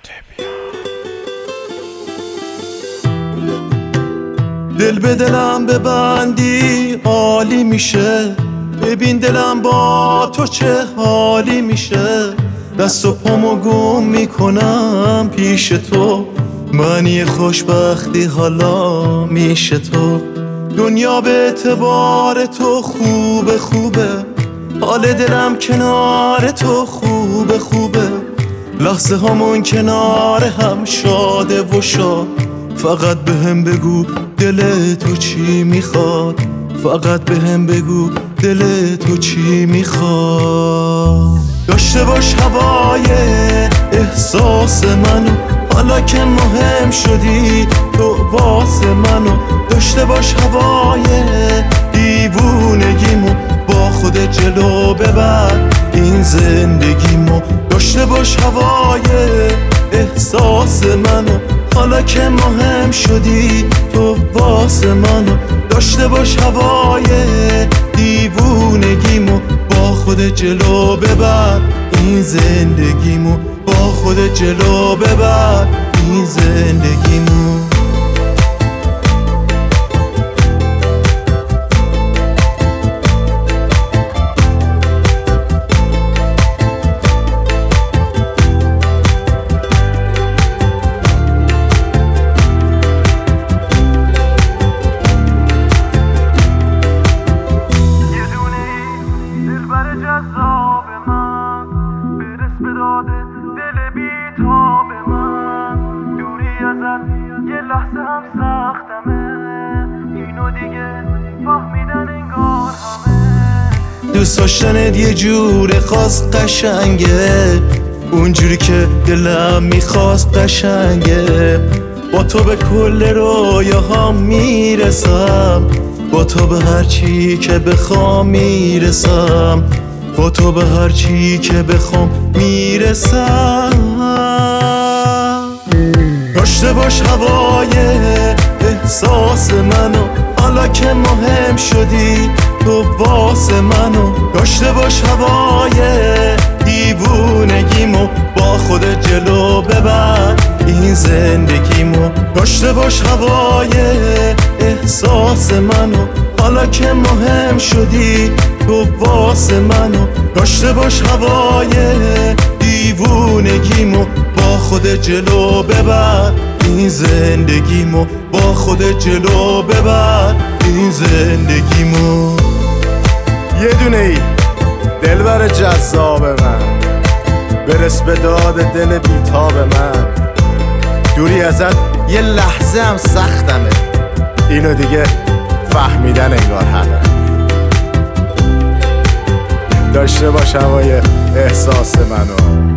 دل به دلم ببندی عالی میشه، ببین دلم با تو چه حالی میشه. دست و پامو گم میکنم پیش تو، معنی خوشبختی حالا میشه تو. دنیا به اعتبار تو خوبه خوبه، حال دلم کنار تو خوبه خوبه. لحظه هامون کنار هم شاده و شاد، فقط بهم بگو دل تو چی میخواد، فقط بهم بگو دل تو چی میخواد. داشته باش هوای احساس منو، حالا که مهم شدی تو واسه منو. داشته باش هوای دیوونگیمو، با خود جلو ببر این زندگیمو. داشته باش هوای احساس منو، حالا که مهم شدی تو واسه منو. داشته باش هوای دیوونگیمو، با خود جلو ببر این زندگیمو، با خود جلو ببر این زندگیمو. جذاب من برس به داد دل بیتاب من، دوری ازت یه لحظه هم سختمه، اینو دیگه فهمیدن انگار همه. دوست داشتنت یه جور خاص قشنگه، اونجوری که دلم میخواست قشنگه. با تو به کل رویاهام میرسم، با تو به هر چی که بخوام میرسم، با تو به هر چی که بخوام میرسم. داشته باش هوای احساس منو، حالا که مهم شدی تو واسه منو. داشته باش هوای دیوونگیمو، با خود جلو ببر این زندگیمو. داشته باش هوای احساس منو، حالا که مهم شدی تو واسه منو. داشته باش هوای دیوونگیمو، با خود جلو ببر این زندگیمو، با خود جلو ببر این زندگیمو. یه دونه ای دلبر جذاب من، برس به داد دل بیتاب من، دوری ازت یه لحظه هم سختمه، اینو دیگه فهمیدن انگار همه. داشته باش هوای احساس منو،